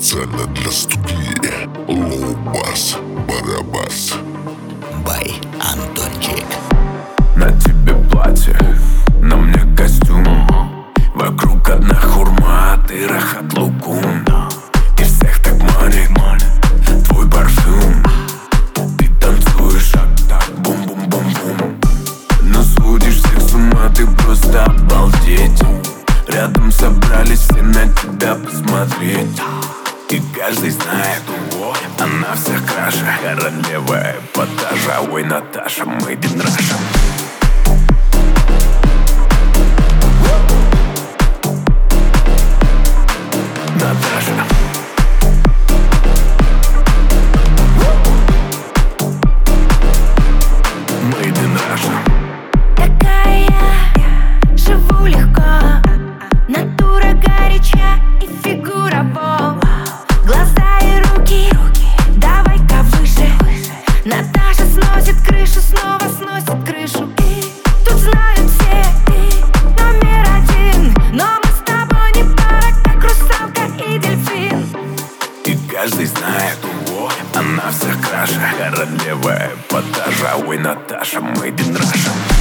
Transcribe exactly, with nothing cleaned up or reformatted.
специально для студии. Лоу-бас, барабас. Бай Антончик. На тебе платье, на мне костюм. Вокруг одна хурма, ты рахат лукум. И всех так манит твой парфюм. Ты танцуешь так, бум-бум-бум-бум. Но сводишь всех с ума, ты просто обалдеть. Рядом собрались все на тебя посмотреть. И каждый знает, она вся краше. Королева эпатажа, ой, Наташа, made in Russia. Наташа. Made in Russia. Такая я, живу легко. Натура горяча и фигура бомб. Глаза и руки, давай-ка выше. Наташа сносит крышу, снова сносит крышу. И тут знают все, ты номер один. Но мы с тобой не пара, как русалка и дельфин. И каждый знает, она вся краше. Королева эпатажа, ой, Наташа, made in Russia.